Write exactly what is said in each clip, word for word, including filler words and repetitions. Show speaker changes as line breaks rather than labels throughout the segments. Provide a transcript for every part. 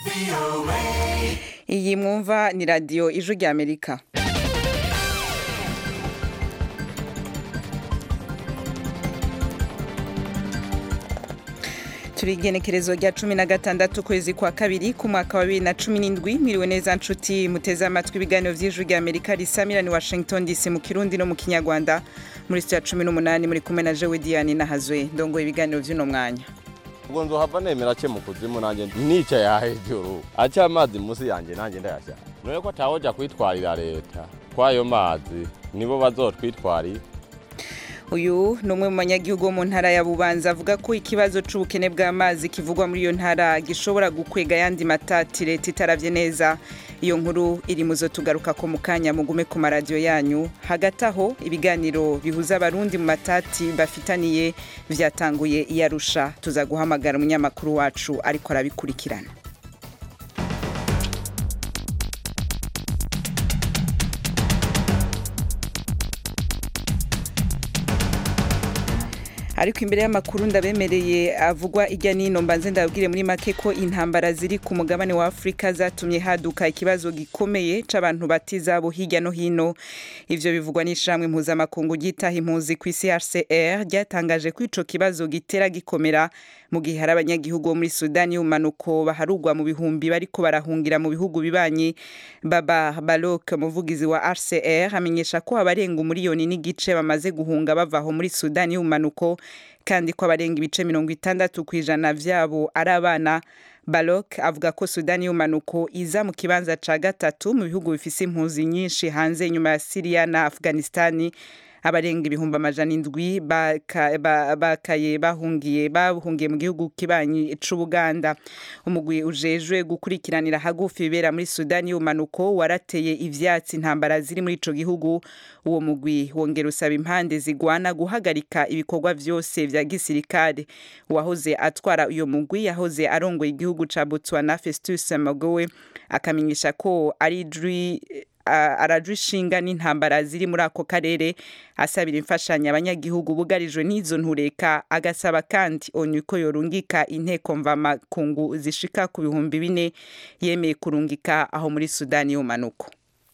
Iyi mwumva ni radio Ijwi rya Amerika. Turigenekerezo rya cumi na gatandatu kwezi kwa kabiri ku mwaka wa bibiri na cumi n'indwi. Mwiriwe neza nshuti muteze amatwi ibiganiro vy'Ijwi rya Amerika risamira ni Washington D C mu Kirundi no mu Kinyarwanda. Muri studio cumi n'umunani muri kumwe na Jewe Diane Nahazwe ndongo ibiganiro vy'uno mwanya.
Ubwo nzo hava nemera cye mu kuzimu nanje nica yahejuru acha amazi musi yanje nanje ndayasha noye ko tawoja kwitwarira leta kwayo mazi nibo bazotwitwari.
Uyu numwe mu banyagihugu mu ntara ya Bubanza avuga ko ikibazo c'ubukene bw'amazi kivugwa muri iyo ntara gishobora gukwega yandi matati leta itaravye neza. Iyo nkuru iri muzo tugaruka ko mukanya mugume ku maradio yanyu. Hagati aho ibiganiro bihuza abarundi mu matati bafitaniye vyatanguye iyarusha. Tuza guhamagara umunyamakuru wacu ariko arabikurikirana. Ariko imbere y'amakuru ndabemereye avugwa ijya nino mbanze ndabwire muri make ko intambara ziri ku mugabane wa Afrika zatumye haduka ikibazo gikomeye c'abantu batizabo hirya no hino. Ivyo bivugwa n'ishamwe mpuzamakungu gitaha impunzi ku isi H C R ryatangaje ko ico kibazo gitera gikomera mu gihe hari abanyagihugu muri Sudani y'umanuko baharugwa mu bihumbi bariko barahungira mu bihugu bibanyi. Baba Balok umuvugizi wa H C R amenyesha ko abarenga umuriyoni n'igice bamaze guhunga bavaho muri Sudani y'umanuko kandi ko abarenga ibice mirongo itandatu kwijana vyabo ari abana. Balok avuga ko Sudani y'umanuko iza mu kibanza ca gatatu mu bihugu bifise impunzi nyinshi hanze nyuma ya Syria na Afghanistan. Abarenga ibihumbi amajana indwi bakaye bahungiye bahungiye mu gihugu kibanyi c'Ubuganda. Umugwi ujejwe gukurikiranira hagufi bibera muri Sudani y'umanuko warateye ivyatsi intambara ziri muri ico gihugu. Uwo mugwi wongera usaba impande zigwana guhagarika ibikorwa vyose vya gisirikare. Uwahoze atwara uyo mugwi yahoze arongoye igihugu ca Botswana Festus Mogoe akamenyesha ko ari jwi arajishinga n'intambara ziri muri ako karere, asabira imfashanya abanyagihugu bugarijwe n'izo ntureka. Agasaba kandi onyu ko yorungika inteko mvamakungu zishika ku bihumbi bine yemeye kurungika aho muri Sudani y'umanuko.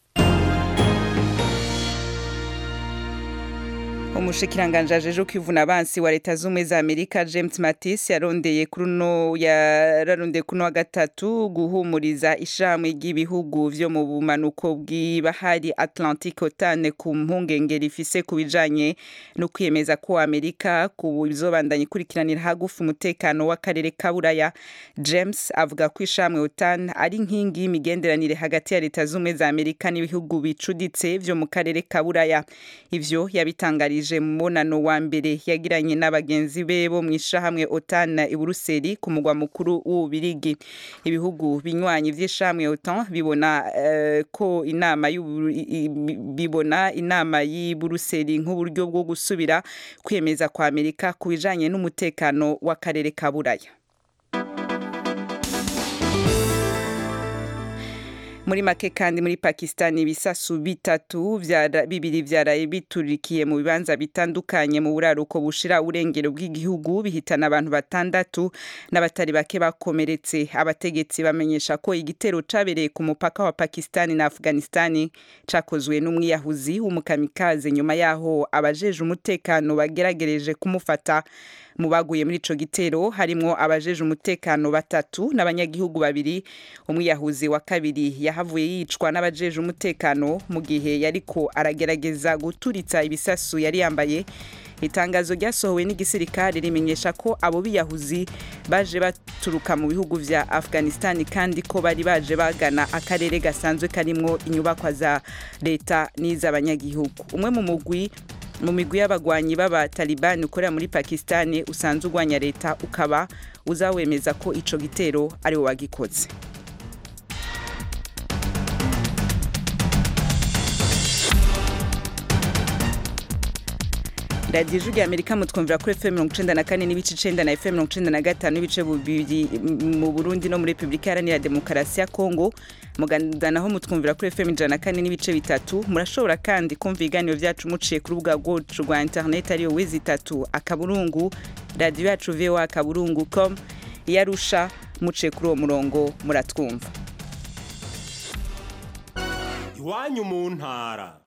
Umushikiranganje ajeje kwivuna abansi wa leta z'umwe za Amerika James Mattis yarondeye kuruno yararondeye kuno wa gatatu guhumuriza ishamwe ry'ibihugu vyo mu bumanuko bw'ibahari Atlantic OTAN ku mpungenge rifise kubijanye no kwiyemeza ko Amerika ku bizobandanya ikurikiranira hagufi umutekano w'akarere ka Buraya. James avuga ko ishamwe OTAN ari nkingi y'imigenderanire hagati ya leta z'umwe za Amerika n'ibihugu bicuditse vyo mu karere ka Buraya. Ivyo yabitangarije mubonano wa mbere yagiranye n'abagenzi be bo mwishahamwe OTAN i Buruseli ku mugwa mukuru w'Ubirigi. Ibihugu binywanyi vy'ishamwe OTAN bibona uh, ko inama bibona inama y'i Buruseli nk'uburyo bwo gusubira kwiyemeza kwa Amerika kubijanye n'umutekano w'akarere ka Buraya. Muri make kandi muri Pakistan ibisasu bitatu vya bibiri vyaraye biturikiye mu bibanza bitandukanye mu buraruko bushira urengero bw'igihugu bihitana abantu batandatu n'abatari bake bakomeretse. Abategetsi bamenyesha ko igitero cabereye ku mupaka wa Pakistan na Afghanistan cakozwe n'umwiyahuzi w'umukamikaze nyuma yaho abajeje umutekano bageragereje kumufata. Mu baguye muri ico gitero harimo abajeje umutekano batatu n'abanyagihugu babiri. Umwiyahuzi wa kabiri yahavuye yicwa n'abajeje umutekano mu gihe yariko aragerageza guturitsa ibisasu yari yambaye. Itangazo ryasohowe n'igisirikare rimenyesha ko abo biyahuzi baje baturuka mu bihugu vya Afghanistan kandi ko bari baje bagana akarere gasanzwe karimwo inyubakwa za leta n'iz'abanyagihugu. Umwe mu mugwi mu migwi y'abagwanyi baba Taliban ukorera muri Pakistan usanzwe ugwanya leta ukaba uzawemeza ko ico gitero ari wo wagikoze. Radio Ijwi rya Amerika mutwumvira kuri F M mirongo icenda na kane n'ibice icenda na F M mirongo icenda na gatanu n'ibice bibiri mu Burundi no muri Republika Iharanira Demokarasi ya Kongo. Mugandanaho mutwumvira kuri F M ijana na kane n'ibice bitatu. Murashobora kandi kumva ibiganiro vyacu muciye ku rubuga rwacu rwa internet ariyo wezi itatu akaburungu radio yacu voa akaburungu com. Yarusha muce kuri uwo murongo muratwumva.
Iwanyu mu ntara.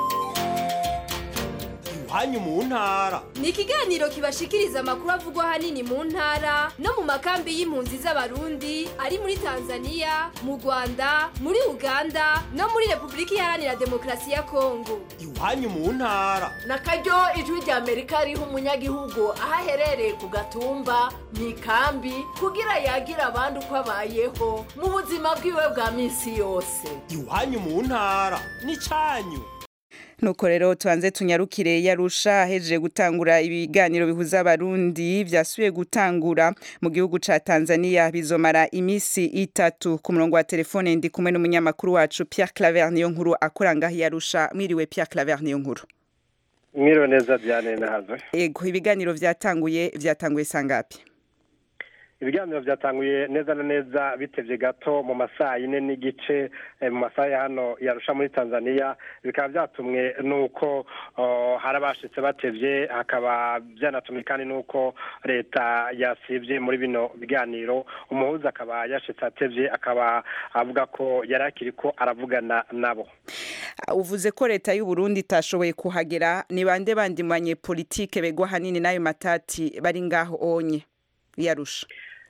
Iwanyu mu ntara
ni ikiganiro kibashikiriza amakuru avugwa hanini mu ntara no mu makambi y'impunzi z'abarundi ari muri Tanzania, mu Rwanda, muri Uganda no muri Republika Iharanira Demokarasi ya Kongo.
Iwanyu mu ntara
nakaryo ijwi rya Amerika riha umunyagihugu aho aherereye ku gatumba mu ikambi kugira yagira abandi uko abayeho mu buzima bwiwe bwa minsi yose.
Iwanyu mu ntara ni cyanyu.
Nuko rero tuanze tunyarukire yarusha hejeje gutangura ibiganiro bihuza abarundi vyasubiye gutangura mu gihugu ca Tanzania bizomara imisi itatu. Ku murongo wa telefone ndi kumwe n'umunyamakuru wacu Pierre Claver niyo nkuru akora ngaho yarusha. Mwiriwe Pierre Claver niyo nkuru.
Mwiriwe neza Diane nahazo.
Ego ibiganiro vyatanguye vyatanguye sangapi?
Ibiganiro vyatanguye neza na neza bitevye gato mu masaha ine n'igice mu masaha hano yarusha muri Tanzania, bikaba vyatumwe nuko uh, harabashitse batevye, hakaba vyanatumye kandi nuko leta yasivye muri bino biganiro. Umuhuza akaba yashitse atevye, akaba avuga ko yarakiriko aravugana nabo.
Uvuze ko leta y'u Burundi itashoboye kuhagera, ni bande bandi manye politike begwa hanini nayo matati bari ngaho onye yarusha?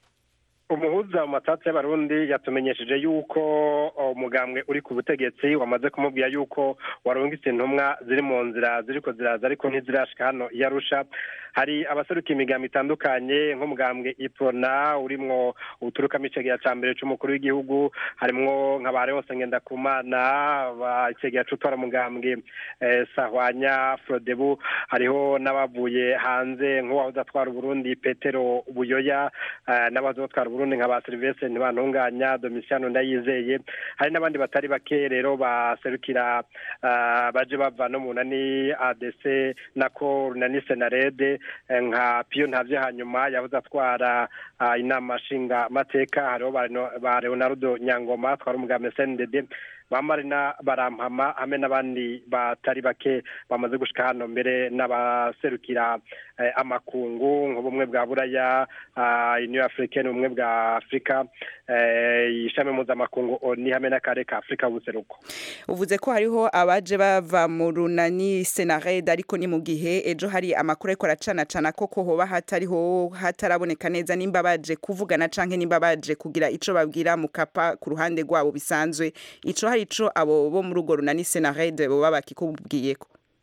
Umuhuza mu matati y'abarundi yatumenyesheje yuko umugambwe uri ku butegetsi wamaze kumubwira yuko warungitse intumwa ziri mu nzira ziriko ziraza ariko ntizirashika hano yarusha. Hari abaseruka imigambi itandukanye nk'umugambwe Iprona urimwo uturuka micegera ca mbere c'umukuru w'igihugu, harimwo nk'abare bose ngenda kumana bacegera c'utwara mugambwe eh, Sahwanya Frodebu, hariho n'abavuye hanze nk'uwahoze atwara Burundi Petero Buyoya, eh, n'abazotwara Burundi nk'aba Sylvestre Ntibantunganya, Domitiano Ndayizeye, hari n'abandi batari bake rero baserukira uh, baje bava no munani A D C nako runani Senarede nka Pio Ntavye, hanyuma yahoze atwara uh, inama nshinga mateka, hariho ba Leonardo Nyangoma atwara umugambi C N D D, bamarina barampama hamwe n'abandi batari bake bamaze gushika hano, mbere n'abaserukira eh, amakungu nk'ubumwe bwa Buraya, uh, Union Africaine, ubumwe bwa Afrika, eh, ishami mpuzamakungu ni hamwe n'akare ka Afrika y'ubuseruko.
Uvuze ko hariho abaje bava mu runani Senarede, ariko ni mu gihe ejo hari amakuru ariko aracana cana koko hoba hatariho hataraboneka neza nimba baje kuvugana canke nimba baje kugira ico babwira Mukapa ku ruhande rwabo bisanzwe. Ico hari ico abo bo mu rugo runani Senarede bo babakikubwiyeko?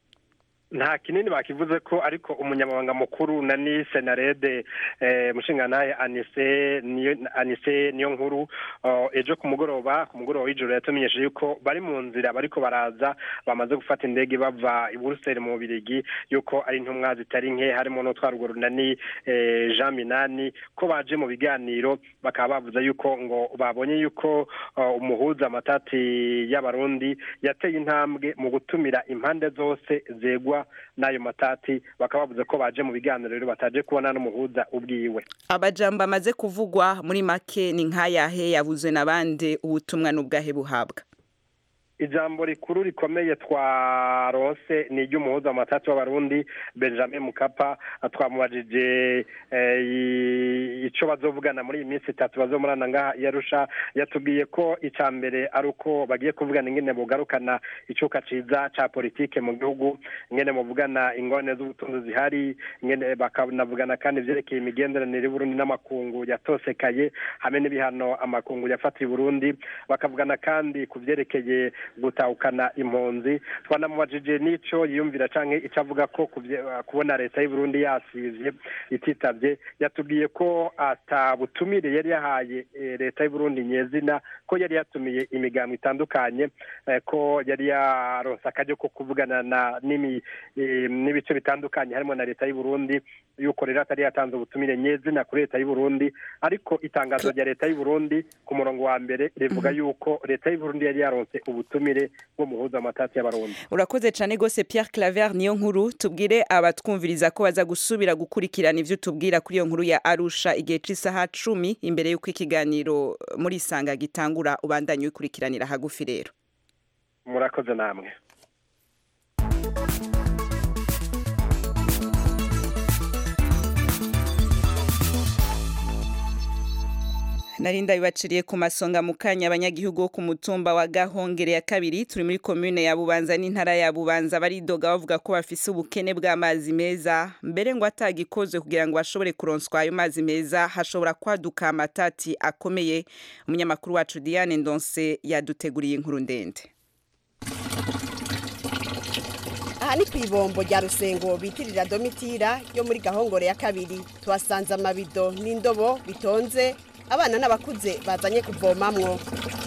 Nta kinini bakivuze ko, ariko umunyamabanga mukuru nani Senarede eh, mushinganaye Anise niyo Anise niyo nkuru uh, ejo ku mugoroba ku mugoroba w'ijoro yatumenyesheje yuko bari mu nzira bariko baraza, bamaze gufata indege bava i Buruseli mu Birigi, yuko ari intumwa zitari nke harimo no twarugoro nani eh, Jean Minani, ko baje mu biganiro bakaba bavuze yuko ngo babonye yuko uh, umuhuza amatati y'abarundi yateye intambwe mu gutumira impande zose zegwa nayo matati, bakabavuze ko baje mu biganiro rero bataje kubona n'umuhuza ubwiwe.
Abajamba amaze kuvugwa muri make ni nkayahe yavuzwe nabande, ubutumwa n'ubwahe buhabwa?
Ijambo rikuru rikomeye twaronse ni ry'umuhuza amatatu w'abarundi Benjamin Mukapa. Twamubajije eh, ico bazovugana muri iminsi itatu bazomurana ngaha yarusha, yatubwiye ko icambere ari uko bagiye kuvugana ingene bogarukana icuka ciza ca politike mu gihugu, ingene muvugana ingone z'ubutunzi zihari, ingene bakanavugana kandi vyerekeye imigenderanire Burundi n'amakungu yatosekaye hamwe n'ibihano amakungu yafatiye Burundi, bakavugana kandi kuvyerekeye gutaukana impunzi. Twanamubajije nico yiyumvira canke icavuga ko kubona leta y'u Burundi yasivye ititavye, yatubwiye ko atabutumire yari yahaye e, leta y'u Burundi nyezina, ko yari yatumiye imigambo itandukanye, e, ko yari yaronsa akaje ko kuvugana na nimi e, n'ibice bitandukanye harimo na leta y'u Burundi, yuko rero atari yatanze ubutumire nyezina kuri leta y'u Burundi. Ariko itangazo rya leta y'u Burundi ku murongo wa mbere rivuga yuko leta y'u Burundi yari yaronse ubutumire bwo muhuza amatati y'abarundi.
Urakoze cyane gose Pierre Claver niyo nkuru. Tubwire abatwumviriza ko baza gusubira gukurikirana ivyo tubwira kuri iyo nkuru ya Arusha igihe c'isaha cumi imbere y'uko ikiganiro muri Sanga gitangura, ubandanye ukurikiranira hagufi rero.
Murakoze namwe.
Narinda bibaciriye ku masonga mu kanya abanyagihugu ku mutumba wa Gahongere ya kabiri turi muri commune ya Bubanza n'intara ya Bubanza baridoga bavuga ko bafise ubukene bw'amazi meza mbere ngo atagikoze kugira ngo bashobore kuronswa ayo mazi meza hashobora kwaduka amatati akomeye. Umunyamakuru wacu Diane Ndonse yaduteguriye inkuru ndende.
Aha ni kw'ibombo rya Rusengo bitirira Domitira yo muri Gahongore ya kabiri tuhasanze amabido n'indobo bitonze abana n'abakuze bazanye kuvomamwo.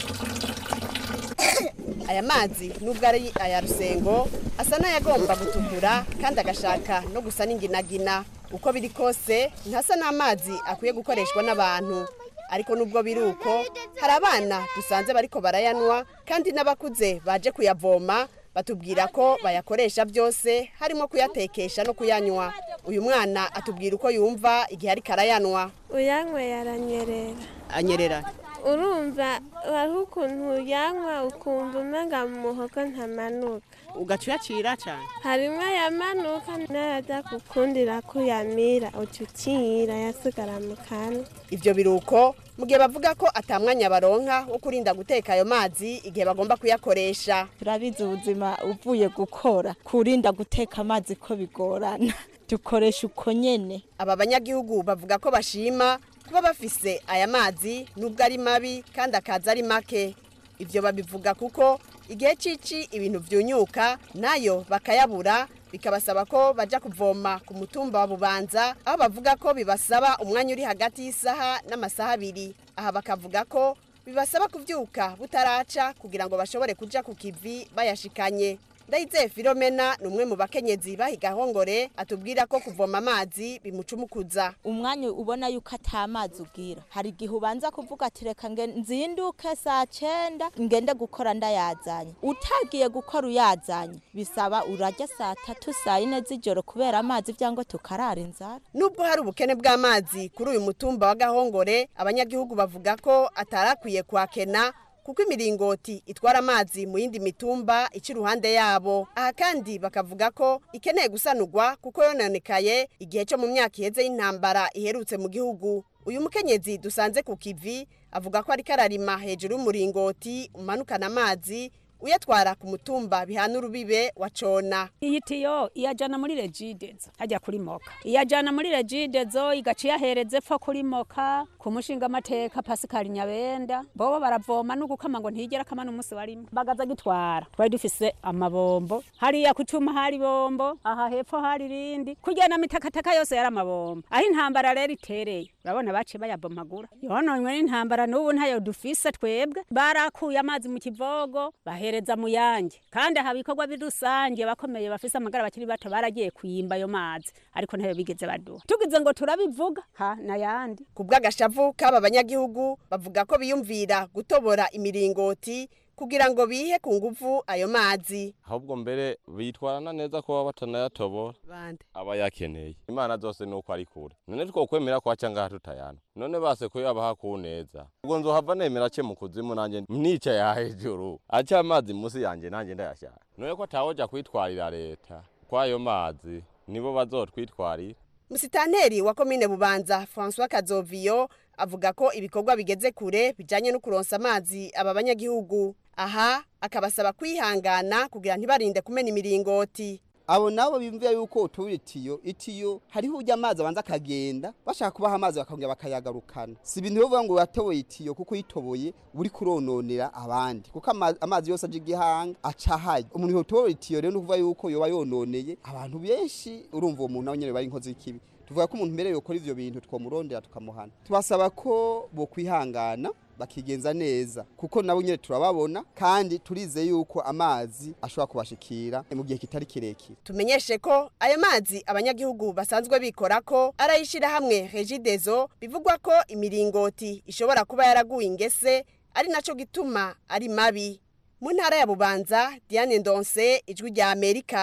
Aya mazi nubwo ari aya Rusengo asa n'ayagomba gutukura kandi agashaka no gusa n'inginagina. Uko biri kose ntasa n'amazi akwiye gukoreshwa n'abantu, ariko nubwo biri uko hari abana dusanze bariko barayanwa kandi n'abakuze baje kuyavoma batubwira ko bayakoresha byose harimo kuyatekesha no kuyanywa. Uyu mwana atubwira uko yumva igihe ari karayanwa.
Uyanywe yaranyerera.
Anyerera.
Urumva wari ukuntu yanywa ukumva umenga mu muhogo ntamanuka.
Ugacuyacira cyane.
Harimwe yamanuka n'ayajya gukundira ko yamira ucucira yasigara mu kanwa.
Ivyo biruko mu gihe bavuga ko atamwanya baronka wo kurinda guteka ayo mazi igihe bagomba kuyakoresha.
Turabizi ubuzima uvuye gukora kurinda guteka amazi ko bigorana. Dukoresha uko nyene.
Aba banyagihugu bavuga ko bashima kuba bafise aya mazi nubwo ari mabi kandi akaza ari make. Ivyo babivuga kuko igihe cici ibintu vyunyuka nayo bakayabura bikabasaba ko baja kuvoma ku mutumba wa Bubanza aho bavuga ko bibasaba umwanya uri hagati y'isaha n'amasaha abiri. Aha bakavuga ko bibasaba kuvyuka butaraca kugira ngo bashobore kuja ku kivi bayashikanye. Ndayizeye Filomena numwe mu bakenyezi bahiga Gahongore atubwira ko kuvoma amazi bimucumukuza.
Umwanya ubona yuko atamazi ugira. Hari gihe ubanza kuvuga ati reka nzinduke saa cyenda ngende gukora ndayazanye. Utagiye gukora uyazanye bisaba urajya saa tatu saa ine z'ijoro kubera amazi byango tukarara inzara.
Nubwo hari ubukene bw'amazi kuri uyu mutumba wa Gahongore abanyagihugu bavuga ko atarakwiye kwakena kuko imiringoti itwara amazi mu yindi mitumba ici ruhande yabo. Aha kandi bakavuga ko ikeneye gusanurwa kuko yononekaye igihe cyo mu myaka iheze y'intambara iherutse mu gihugu. Uyu mukenyezi dusanze ku kivi avuga ko ari kararima hejuru y'umuringoti umanukana amazi uyatwara ku mutumba bihana urubibe wa Cona.
Iyi tiyo iyajana muri Regidezo ajya kuri Moka. Iyajana muri Regidezo igaciya hereze pfa kuri Moka ku mushinga amateka Pascal Nyabenda. Bobo baravoma no gukama ngo ntigera kamana umunsi warimo. Bagaza gitwara. Twari dufise amabombo. Hariya kucuma hari bombo, aha hepfo hari rindi. Kujyana mitakataka yose yari amabombo. Aho intambara rero itereye. Urabona bace bayabomagura. Yononywe n'intambara n'ubu ntayo dufise twebwe. Barakuye amazi mu kivogo. Bahe hereza muyange kandi aha bikorwa birusange bakomeye bafise amagara bakiri bato baragiye kuyimba yo mazi ariko ntayo bigeze baduha tugize ngo turabivuga ha nayandi
kubwagashavu kaba banyagihugu bavuga ko biyumvira gutobora imiringoti kugira ngo bihe ku nguvu ayo mazi.
Ahubwo mbere bitwarana neza ko batanayatobora
bande
abayakeneye. Imana zose nuko ari kure. None twokwemera ko acanga tutayana. None base ko yabaha ku neza. Ubwo nzohava nemera ce mu kuzimu nanje nica ya hejuru. Acha amazi musi yanje nanje ndayashaka. None ko tawoja kwitwarira leta. Kwa ayo mazi nibo bazotwitwarira.
Musitanteri wa komine Bubanza François Kazoviyo avuga ko ibikorwa bigeze kure bijanye no kuronsa amazi aba banyagihugu. Aha akabasaba kwihangana kugira ntibarinde kumena imiringoti.
Abo nabo bimvira yuko utubira itiyo itiyo hariho ujya amazi abanza akagenda bashaka kubaha amazi bakongera bakayagarukana. Si ibintu bivuga ngo yatoboye itiyo kuko yitoboye uri kurononera abandi kuko amazi yose aje igihanga acahaye. Umuntu yotoboye itiyo rero nukuvuga yuko yoba yononeye abantu benshi. Urumva uwo muntu nyene bari inkozi y'ikibi. Tuvuga ko umuntu mbere yokora ivyo bintu twomurondera tukamuhana. Tubasaba ko bo kwihangana bakigenza neza kuko nabo nyene turababona kandi turize yuko amazi ashobora kubashikira mu gihe kitari kirekire.
Tumenyeshe ko ayo mazi abanyagihugu basanzwe bikora ko arayishira hamwe Regidezo bivugwa ko imiringoti ishobora kuba yaraguye ingese ari naco gituma ari mabi. Mu ntara ya Bubanza Diane Ndonse ijwi rya Amerika.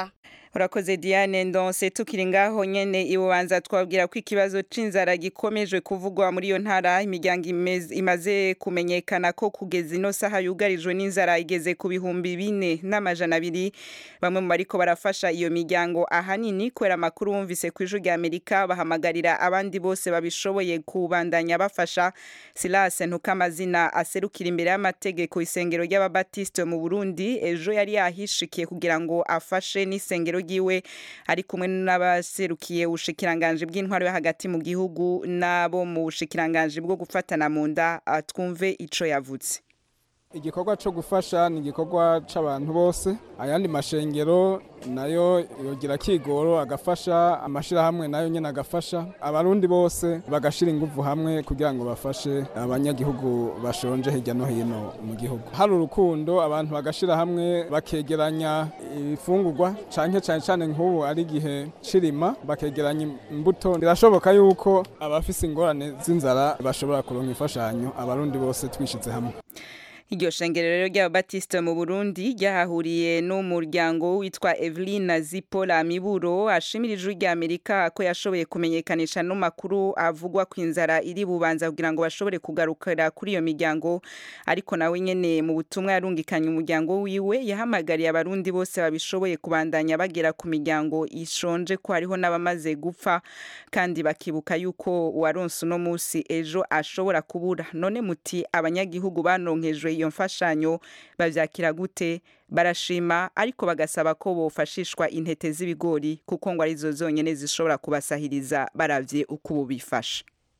Urakoze Diane Ndonse tukiri ngaho nyene ibubanza twabwira ko ikibazo c'inzara gikomeje kuvugwa muri iyo ntara imiryango imaze kumenyekana ko kugeza ino saha yugarijwe n'inzara igeze ku bihumbi bine n'amajana abiri bamwe mu bariko barafasha iyo miryango ahanini kwera amakuru bumvise ku ijwi rya Amerika bahamagarira abandi bose babishoboye kubandanya bafasha. Silas Ntukamazina aserukira imbere y'amategeko isengero ry'ababatiste mu Burundi ejo yari yahishikiye kugira ngo afashe n'isengero giwe ari kumwe n'abaserukiye ubushikiranganje bw'intwaro yo hagati mu gihugu nabo mu bushikiranganje bwo gufatana mu nda. Twumve ico yavutse.
Igikorwa cyo gufasha ni igikorwa c'abantu bose, ayandi mashengero nayo yogira kigoro agafasha, amashirahamwe nayo nyene agafasha, abarundi bose bagashira inguvu hamwe kugira ngo bafashe abanyagihugu bashonje hirya no hino mu gihugu. Hari urukundo abantu bagashira hamwe bakegeranya ifungurwa canke cane cane nk'ubu ari gihe cirima bakegeranya imbuto. Birashoboka yuko abafise ingorane z'inzara bashobora kuronka imfashanyo, abarundi bose twishize hamwe.
Iryo shengero rero ry'ababatiste mu Burundi ryahahuriye n'umuryango witwa Evelyn Zipola Miburo ashimirije rya Amerika ko yashoboye kumenyekanisha no makuru avugwa kwinzara iri bubanza kugira ngo bashobore kugarukira kuri iyo miryango. Ariko nawe nyene mu butumwa yarungikanye umuryango wiwe yahamagariye abarundi bose babishoboye kubandanya bagera ku miryango ishonje ko hariho n'abamaze gupfa kandi bakibuka yuko waronse no musi ejo ashobora kubura. None muti abanyagihugu banonkejwe iyo mfashanyo bavyakira gute? Barashima ariko bagasaba ko bofashishwa intete z'ibigori kuko ngo arizo zonyene zishobora kubasahiriza baravye uko bubifasha.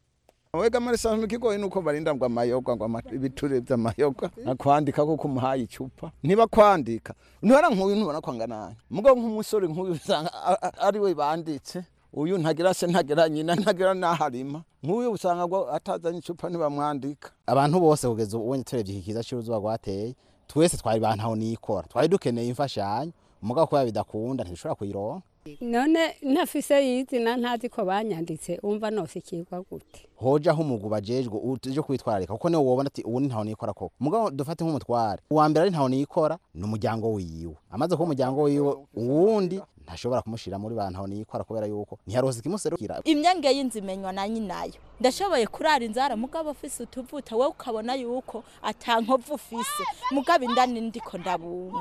Wega marisa mukigoi nuko barinda ngo amayogwa ngo ibiture by'amayogwa nakwandika ko kumuhaye icupa ntiba kwandika ntwara nk'uyu ntubona kwangana mugo nk'umusore nk'uyu usanga ari we banditse uyu ntagira se ntagira nyina ntagira naharima nk'uyu usanga ngo atazanye icupa ntibamwandika. Abantu bose kugeza ubonye televiziyo kiza cy'uruzuba rwateye twese twari bantaho nikora twari dukeneye imfashanyo muga ko bidakunda ntishobora kuyironka.
None ntafise yizina ntazi ko banyanditse umva nose kigwa gute
hoja ho mugu bajejwe uje kwitwararika kuko ne wobona ati ubu ntaho nikora koko muga dufate nk'umutware uwa mbere ari ntaho nikora n'umuryango wiwe amaze ko umuryango wiwe uwundi ntashobora kumushira muri bantu nikora kubera yuko ntiharose kimuserukira.
Imyange y'inzimenywa na nyinayo ndashoboye kurara inzara mugabo ufise utuvuta we ukabona yuko atankovu ufise mugabo indani ndiko ndabunga.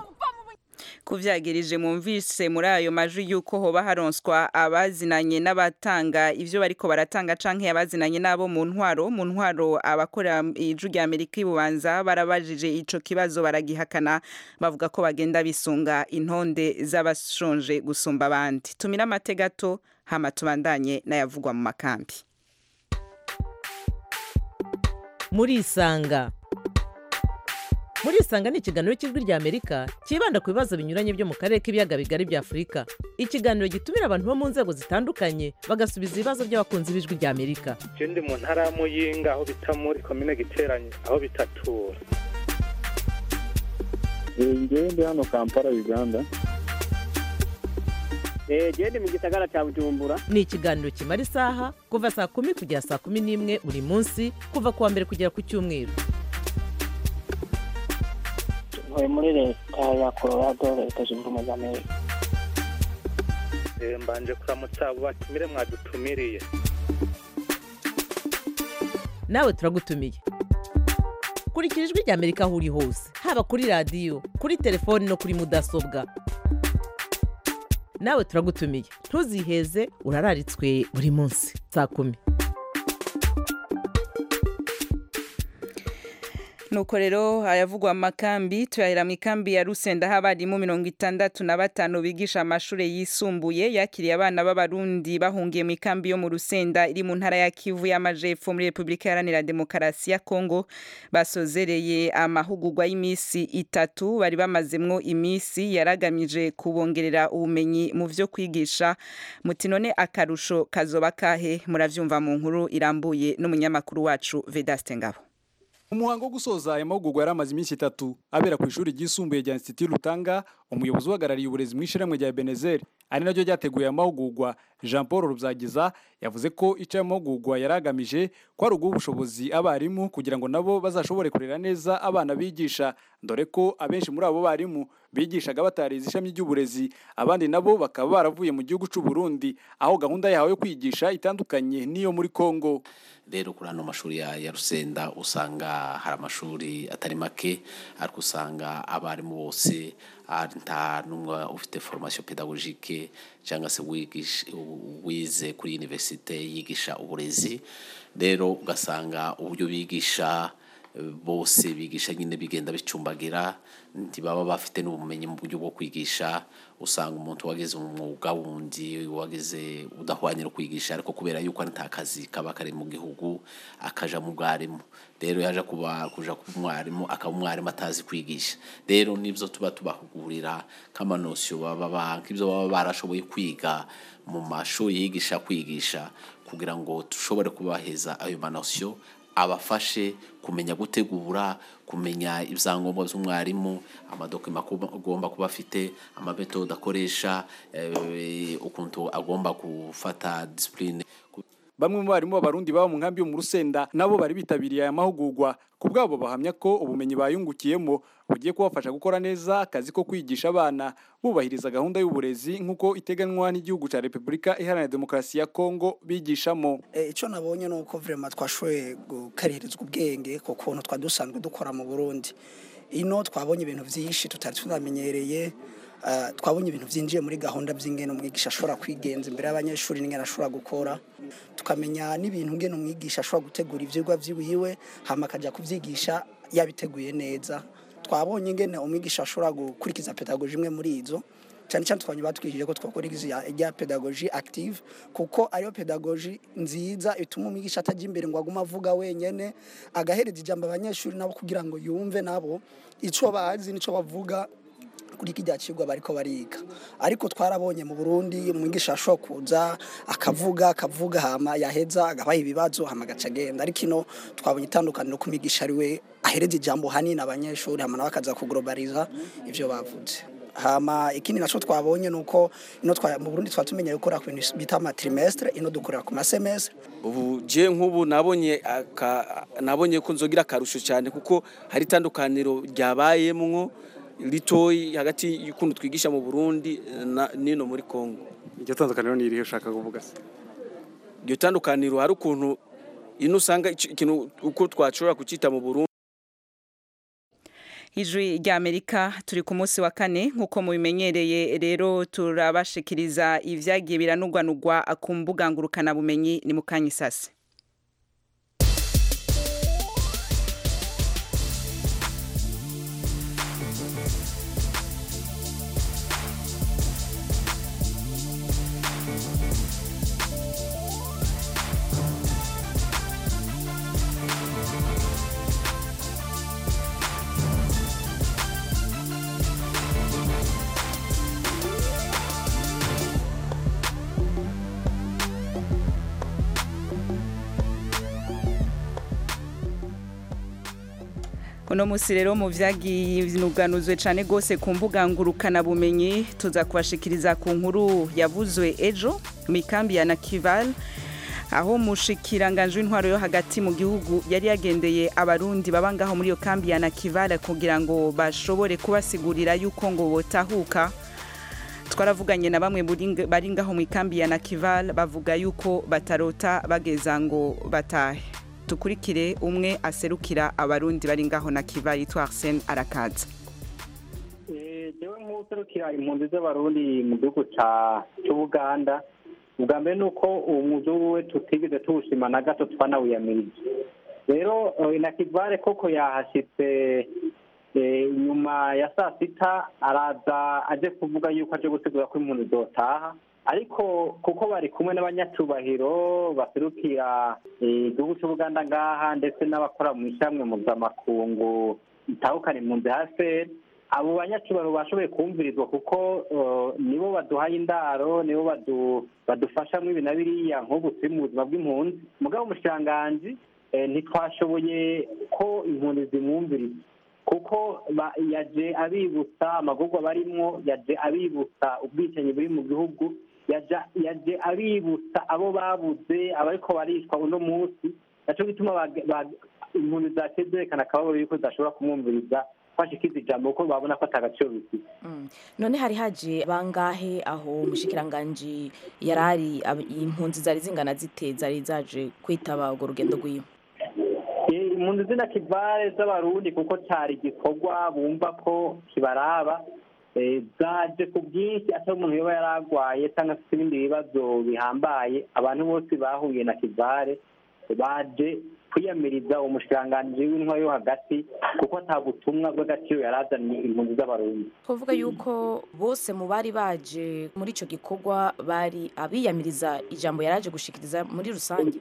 Kuvyagirije mumvise muri ayo majwi yuko hoba haronswa abazinanye n'abatanga ivyo bariko baratanga canke abazinanye nabo mu ntwaro mu ntwaro abakora ijwi rya Amerika ibubanza barabajije ico kibazo baragihakana bavuga ko bagenda bisunga intonde z'abashonje gusumba abandi. Tumira amategato hama tubandanye nayavugwa mu makambi.
Muri isanga Muri isanga ni ikiganiro cy'ijwi rya Amerika kibanda ku bibazo binyuranye byo mu karere k'ibiyaga bigari bya Afrika. Ikiganiro gitumira abantu bo mu nzego zitandukanye bagasubiza ibibazo by'abakunzi b'ijwi rya Amerika.
Je ndi mu ntara ya Muyinga aho bita muri commune Giteranye aho bitatura.
Ngiye ndi hano Kampala Uganda.
Eh je ndi mu gisagara cya Bujumbura.
Ni ikiganiro kimara isaha kuva saa kumi kugera saa kumi n'imwe buri munsi kuva kuwa mbere kugera ku cyumweru.
Muri leta ya Colorado leta zunze ubumwe za Amerika.
Eh mbanje kuramutsa batumire mwadutumiriye.
Nawe turagutumiye. Kurikira ijwi rya Amerika aho uri hose haba kuri radio kuri telefone no kuri mudasobwa. Nawe turagutumiye ntuziheze urararitswe buri munsi saa kumi.
Nuko rero ayavugwa amakambi tuyahera mu ikambi ya Rusenda habarimu mirongo itandatu na batanu bigisha amashure yisumbuye yakiriye abana b'abarundi bahungiye mu ikambi yo mu Rusenda iri mu ntara ya Kivu y'Amajepfo muri Republika Iharanira Demokarasi ya Kongo. Basozereye amahugurwa y'imisi itatu bari bamazemwo imisi yaragamije kubongerera ubumenyi mu vyo kwigisha. Muti none akarusho kazoba kahe? Muravyumva mu nkuru irambuye n'umunyamakuru wacu Vedaste Ngabo.
Umuhango gusoza aya mahugurwa yaramaze iminsi itatu abera ku ishuri ryisumbuye rya Institut Rutanga. Umuyobozi uhagarariye uburezi mu ishiramwe rya Ebenezer ari naryo ryateguye amahugurwa Jean Paul Rubyagiza yavuze ko icyo amahugurwa yaragamije ko ari ubushobozi abarimu kugira ngo nabo bazashobore kurera neza abana bigisha, dore ko abenshi muri abo barimu bigishaga batarize ishami ry'uburezi abandi nabo bakaba baravuye mu gihugu cy'u Burundi aho gahunda yahawe yo kwigisha itandukanye niyo muri Kongo.
Rero kuri ano mashuri ya, ya Rusenda usanga hari amashuri atari make ariko usanga abarimu bose nta numwe ufite formation pédagogique cyangwa se wigisha wize kuri université yigisha uburezi. Rero ugasanga uburyo bigisha bose bigisha nyine bigenda bicumbagira ntibaba bafite n'ubumenyi mu buryo bwo kwigisha. Usanga umuntu wageze mu mwuga wundi wageze udahwanye no kwigisha ariko kubera yuko nta kazi kaba kare mu gihugu akaja mu bwarimu. Rero yaje kuba kuja ku mwarimu akaba umwarimu atazi kwigisha. Rero nibyo tuba tubahugurira kamanosyo baba banki ibyo baba barashoboye kwiga mu mashuri yigisha kwigisha kugira ngo tushobore kubaheza ayo manosyo abafashe kumenya gutegura, kumenya ibyangombwa by'umwarimu, amadokima agomba kuba afite, amametode akoresha, ukuntu agomba gufata discipline.
Bamwe mu barimu b'abarundi baba mu nkambi yo mu Rusenda nabo bari bitabiriye aya mahugurwa. Ku bwabo bahamya ko ubumenyi bayungukiyemo bugiye kubafasha gukora neza akazi ko kwigisha abana bubahiriza gahunda y'uburezi nk'uko iteganwa n'igihugu cya Repubulika Iharanira Demokarasi ya Kongo bigishamo.
Icyo nabonye ni uko vraiment twashoboye gukarihirizwa ubwenge ku kuntu twadusanzwe dukora mu Burundi. Ino twabonye ibintu byinshi tutari tunamenyereye. Uh, twabonye ibintu byinjiye muri gahunda by'ingene umwigisha ashobora kwigenza imbere y'abanyeshuri n'ingene ashobora gukora, tukamenya n'ibintu ngene umwigisha ashobora gutegura ivyigwa vyiwiwe hama akaja kuvyigisha yabiteguye neza. Twabonye ingene umwigisha ashobora gukurikiza pedagogy imwe muri izo, cyane cyane twanye batwigije ko twakurikiza ya pedagogy active kuko ariyo pedagogy nziza ituma umwigisha atajya imbere ngo aguma avuga wenyene, agahereza ijambo abanyeshuri nabo kugira ngo yumve nabo ico bazi nico bavuga kuri kijya cigwa bariko bariga. Ariko twarabonye mu Burundi umwigisha ashobora kuza akavuga akavuga hama yaheza agabaha ibibazo hama gacagenda. Ariko ino twabonye itandukaniro ku mwigisha ari we ahereza ijambo hanini abanyeshuri hama nawe akaza kuglobaliza ivyo bavuze. Hama ikindi naco twabonye nuko ino twa mu Burundi twatumenye gukora ku bintu bita ama trimestre, ino dukorera ku masemestre.
Ubu je nk'ubu nabonye nabonye ko nzogira karusho cyane kuko hari tandukaniro ryabayemwo litoyi hagati y'ukuntu twigisha mu Burundi nino muri Kongo.
Iryo tandukaniro ni irihe ushaka kuvuga se?
Iryo tandukaniro hari ukuntu ino usanga ikintu uko twashobora kucita mu Burundi.
Ijwi rya Amerika turi ku munsi wa kane nkuko mubimenyereye rero turabashikiriza ivyagiye biranugwanugwa ku mbuga ngurukana bumenyi ni mukanyisase. Uno musi rero mu vyaginuganuzwe cane gose ku mbuga ngurukana bumenyi tuza kubashikiriza ku nkuru yavuzwe ejo mikambi ya Nakival aho mushikiranganje intwaro yo hagati mu gihugu yari yagendeye abarundi babangaho muri yo kambi ya Nakival kugira ngo bashobore kubasigurira yuko ngo botahuka. Twaravuganye na bamwe bari ngaho mu kambi ya Nakival bavuga yuko batarota bageza ngo batahe. Tukurikire umwe aserukira abarundi bari ngaho Nakival yitwa Arsene Arakaza.
Eh jewe nk'userukira impunzi z'abarundi mu gihugu ca Uganda, ubwa nuko umuzo we tutigeze tuwushima na gato twanawiyamiriye. Rero Nakival koko yahashitse nyuma ya saa sita araza aje kuvuga yuko aje gutegura ko impunzi zotaha, ariko kuko bari kumwe n'abanyacubahiro baserukira igihugu cy'Uganda ngaha ndetse n'abakora mu ishamwe mu z'amakungu itahukana impunzi hasi, abo banyacubahiro bashoboye kumvirizwa kuko nibo baduhaye indaro, nibo badufasha mu ibintu biriya nk'ubu turi mu buzima bw'impunzi. Mugabo umushikiranganji ntitwashoboye ko impunzi zimwumviriza kuko yaje abibutsa amagurwa barimwo, yaje abibutsa ubwicanyi buri mu gihugu, yaje abibutsa abo babuze abariko barishwa uno munsi. Naco gituma impunzi zacezerekana akababaro yuko zidashobora kumwumviriza kwashikiza ijambo kuko babona ko atagaciro bifite.
None hari haje bangahe aho umushikiranganji yarari impunzi zari zingana zite zari zaje kwitaba urwo rugendo rw'iyo?
Impunzi zina kivare z'abarundi kuko cyari igikorwa bumva ko kibaraba zaje ku bwinshi atari umuntu yoba yaragwaye cyangwa afite ibindi bibazo bihambaye. Abantu bose bahuye na kivare baje kwiyamiriza umushikiranganji w'intwaro yo hagati kuko ata butumwa bw'agaciro yarazaniye impunzi z'abarundi.
Kuvuga yuko bose mu bari baje muri ico gikorwa bari abiyamiriza ijambo yaraje gushikiriza muri rusange.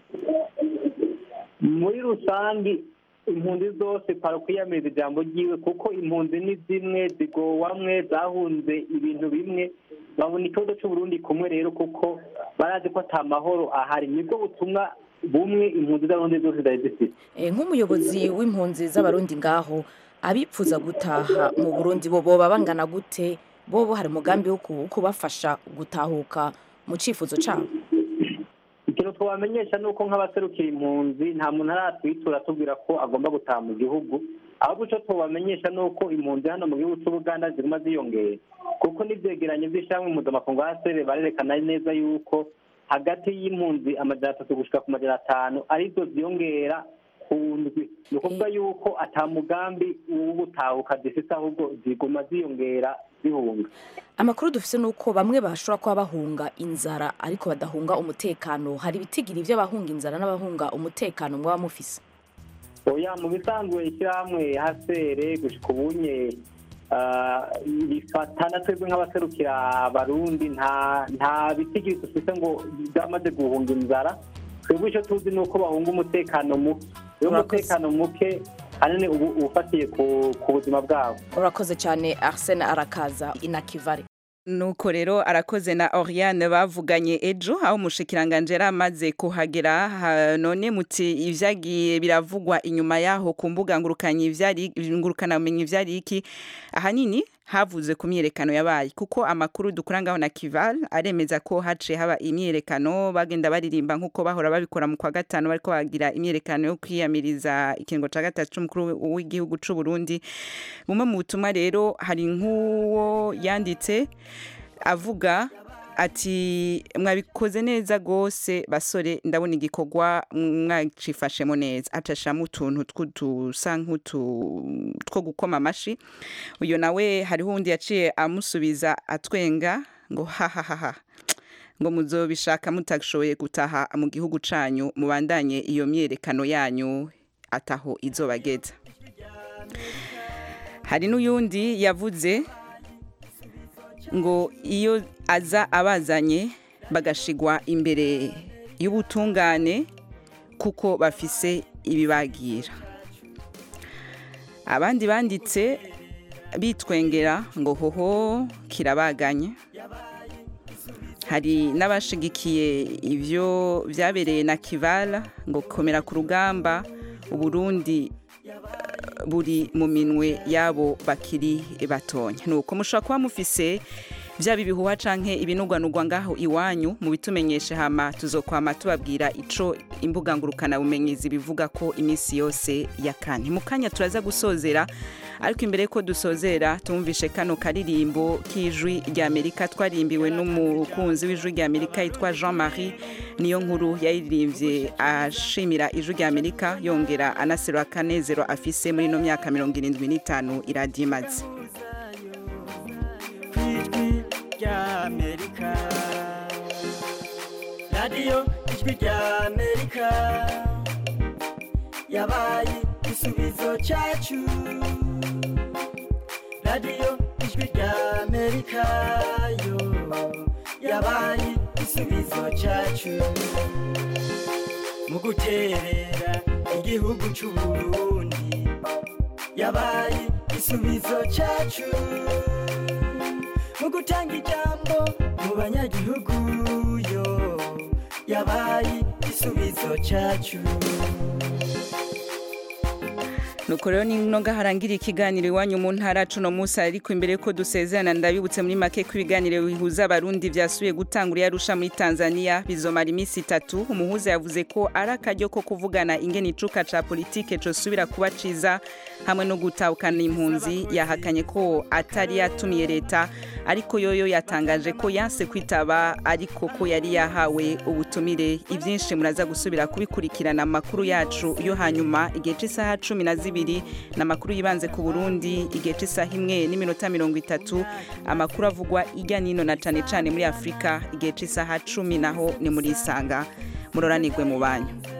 Muri rusange impunzi zose para kwiyamiriza ijambo ryiwe kuko impunzi ni zimwe zigowamwe zahunze ibintu bimwe babona ikibazo c'Uburundi kumwe rero kuko barazi ko ata mahoro ahari nibwo butumwa bumwe impunzi z'abarundi zose zari zifite.
Nk'umuyobozi w'impunzi z'abarundi ngaho abipfuza gutaha mu Burundi bo boba bangana gute? Bobo hari umugambi wo kubafasha gutahuka mu cifuzo cabo?
Ikintu twabamenyesha nuko nk'abaserukira impunzi nta muntu aratwitura tubwira ko agomba gutaha mu gihugu, ahubwo ico twabamenyesha nuko impunzi hano mu gihugu c'Ubuganda ziguma ziyongera kuko n'ivyegeranyo vy'ishamwe mpuzamakungu H C R barerekana neza yuko hagati y'impunzi amajana atatu gushika ku majana atanu arizo ziyongera ku ndwi. Ni ukuvuga yuko ata mugambi wo gutahuka zifite ahubwo ziguma ziyongera zihunga.
Amakuru dufise nuko bamwe bashobora kuba bahunga inzara ariko badahunga umutekano. Hari bitigiri vy'abahunga inzara n'abahunga umutekano mwaba mufise?
Oya, mu bisanzwe ishyirahamwe H C R gushika ubunye bifatana twebwe nk'abaserukira abarundi nta nta bitigiri dufite ngo byamaze guhunga inzara. Twebwe icyo tuzi ni uko bahunga umutekano muke. Iyo umutekano muke hanini ubufatiye ku buzima bwabo.
Urakoze cyane Arsene Arakaza Inakivare.
Nuko rero arakoze na Oriane bavuganye ejo aho umushikiranganje yaramaze kuhagera. None muti ivyagiye biravugwa inyuma yaho ku mbuga ngurukanye ivyari ngurukana umenye ivyari iki ahanini havuze ku myerekano yabaye kuko amakuru dukurangaho na Kival aremeza ko hace haba imyerekano bagenda baririmba nkuko bahora babikora mu kwa gatanu bariko bagira imyerekano yo kwiyamiriza ikingo ca gatatu c'umukuru w'igihugu c'u Burundi. Bumwe mu butumwa rero hari nkuwo yanditse avuga ati mwabikoze neza gose basore ndabona igikorwa mwacifashemo neza acashamo utuntu twudusa nk'utu two gukoma amashi. Uyo nawe hariho undi yaciye amusubiza atwenga ngo hahahaha ngo muzobishaka mutagishoboye gutaha mu gihugu canyu mubandanye iyo myerekano yanyu ataho izobageza. Hari n'uyundi yavuze ngo iyo aza abazanye bagashigwa imbere y'ubutungane kuko bafise ibibagira. Abandi banditse bitwengera ngo hoho kirabaganye. Hari n'abashigikiye ivyo vyabereye na Kivala ngo komera ku rugamba Uburundi buri mu minwe yabo bakiri batonya. Nuko mushaka kuba mufise vya bibihuha canke ibinugwanugwa ngaho iwanyu mu bitumenyeshe hama tuzokwama tubabwira ico imbuga ngurukana bumenyezi bivuga ko imisi yose yakane. Mukanya turaza gusozera ariko imbere ko dusozera tumvishe kano karirimbo k'ijwi rya Amerika twarimbiwe n'umukunzi w'ijwi rya Amerika yitwa Jean-Marie niyo nkuru yayirimbye ashimira ijwi rya Amerika yongera anasera kanezero afise muri no myaka mirongo irindwi n'itanu iradimaze.
Amerika Radio Ijwi rya Amerika yabaye igisubizo cyacu. Radio Ijwi rya Amerika yo yabaye igisubizo cyacu mu guterera igihugu cy'u Burundi yabaye igisubizo cyacu mu gutanga ijambo mu banyagihugu yo yabaye igisubizo cyacu.
nuko rero ni no gaharangira ikiganiro iwanyu mu ntara cuno musi ariko imbere ko dusezerana ndabibutse muri make ko ibiganiro bihuza abarundi vyasubiye gutangura yarusha muri Tanzania bizomara imisi itatu umuhuza yavuze ko ari akaryo ko kuvugana ingene icuka ca politike co subira kuba ciza hamwe no gutahukana impunzi yahakanye ko atari yatumiye leta ariko yoyo yatangaje ko yanse kwitaba ariko ko yari yahawe ubutumire ivyinshi muraza gusubira kubikurikirana amakuru yacu yo hanyuma igihe c'isaha cumi na zibiri na makuru yibanze ku Burundi igihe c'isaha imwe n'iminota mirongo itatu amakuru avugwa irya nino na cane cane muri Afrika igihe c'isaha cumi naho ni muri Isanga muroranirwe mu banyu